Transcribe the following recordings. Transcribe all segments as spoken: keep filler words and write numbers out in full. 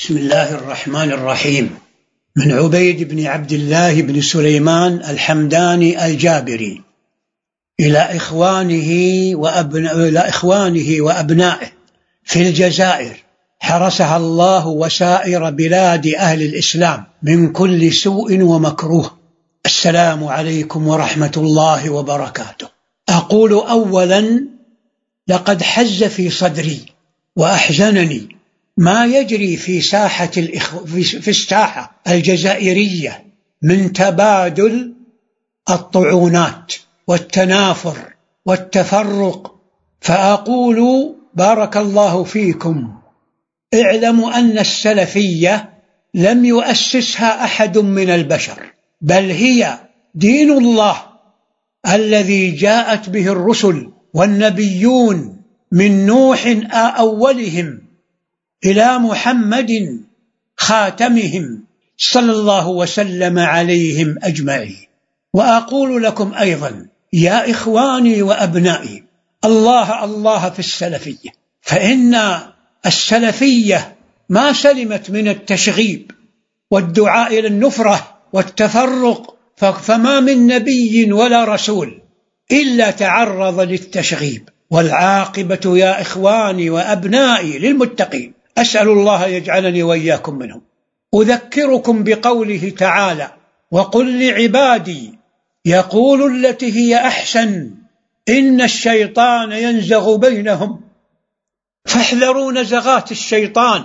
بسم الله الرحمن الرحيم. من عبيد بن عبد الله بن سليمان الحمداني الجابري إلى إخوانه وأبناء إلى إخوانه وأبنائه في الجزائر، حرسها الله وسائر بلاد أهل الإسلام من كل سوء ومكروه. السلام عليكم ورحمة الله وبركاته. أقول أولا: لقد حز في صدري وأحزنني ما يجري في ساحة الإخو... في الساحة الجزائرية من تبادل الطعونات والتنافر والتفرق. فأقول: بارك الله فيكم. اعلموا أن السلفية لم يؤسسها أحد من البشر، بل هي دين الله الذي جاءت به الرسل والنبيون من نوح أولهم إلى محمد خاتمهم صلى الله وسلم عليهم أجمعين. وأقول لكم أيضا: يا إخواني وأبنائي، الله الله في السلفية، فإن السلفية ما سلمت من التشغيب والدعاء إلى النفرة والتفرق، فما من نبي ولا رسول إلا تعرض للتشغيب، والعاقبة يا إخواني وأبنائي للمتقين. أسأل الله يجعلني وإياكم منهم. أذكركم بقوله تعالى: وقل لعبادي يقولوا التي هي أحسن إن الشيطان ينزغ بينهم فاحذروا نزغات الشيطان،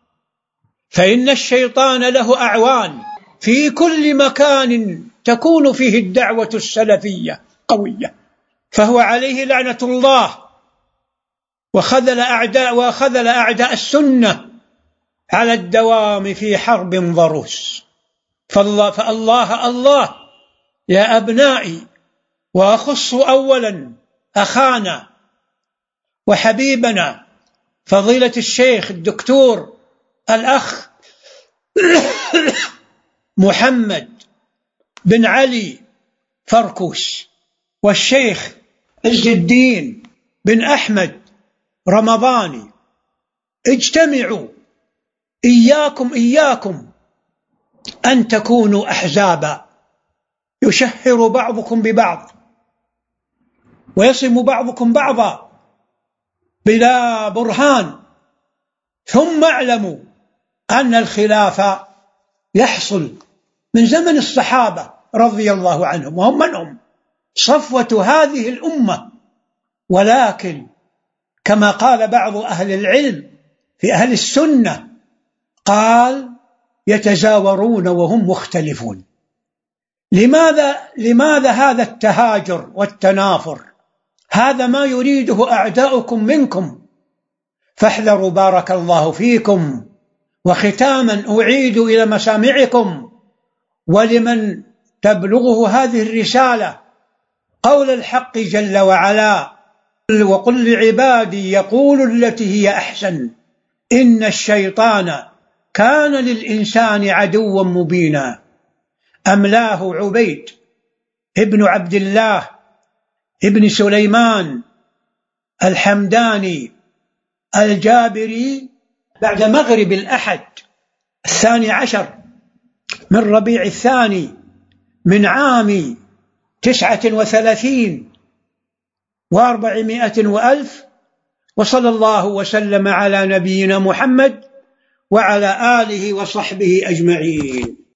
فإن الشيطان له أعوان في كل مكان تكون فيه الدعوة السلفية قوية، فهو عليه لعنة الله، وخذل أعداء وخذل أعداء السنة على الدوام في حرب ضروس. فالله فالله الله يا أبنائي، وأخص أولا أخانا وحبيبنا فضيلة الشيخ الدكتور الأخ محمد بن علي فركوس، والشيخ عز الدين بن أحمد رمضاني. اجتمعوا، إياكم إياكم أن تكونوا أحزابا يشهر بعضكم ببعض ويصم بعضكم بعضا بلا برهان. ثم اعلموا أن الخلاف يحصل من زمن الصحابة رضي الله عنهم، وهم من هم صفوة هذه الأمة، ولكن كما قال بعض أهل العلم في أهل السنة، قال: يتزاورون وهم مختلفون. لماذا لماذا هذا التهاجر والتنافر؟ هذا ما يريده أعداؤكم منكم، فاحذروا بارك الله فيكم. وختاما أعيد إلى مسامعكم ولمن تبلغه هذه الرسالة قول الحق جل وعلا: وقل لعبادي يقولوا التي هي أحسن إن الشيطان كان للإنسان عدوا مبينا. أملاه عبيد ابن عبد الله ابن سليمان الحمداني الجابري بعد مغرب الأحد الثاني عشر من ربيع الثاني من عام تسعة وثلاثين وأربعمائة وألف، وصلى الله وسلم على نبينا محمد وعلى آله وصحبه أجمعين.